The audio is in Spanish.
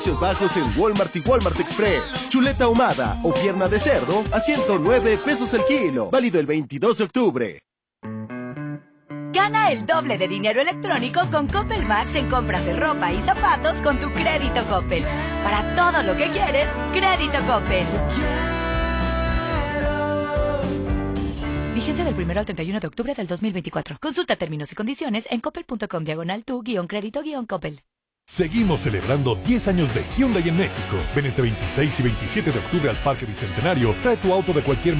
Precios bajos en Walmart y Walmart Express. Chuleta ahumada o pierna de cerdo a 109 pesos el kilo. Válido el 22 de octubre. Gana el doble de dinero electrónico con Coppel Max en compras de ropa y zapatos con tu crédito Coppel. Para todo lo que quieres, crédito Coppel. Vigencia del 1 al 31 de octubre del 2024. Consulta términos y condiciones en coppel.com/tu-crédito-coppel. Seguimos celebrando 10 años de Hyundai en México. Ven este 26 y 27 de octubre al Parque Bicentenario. Trae tu auto de cualquier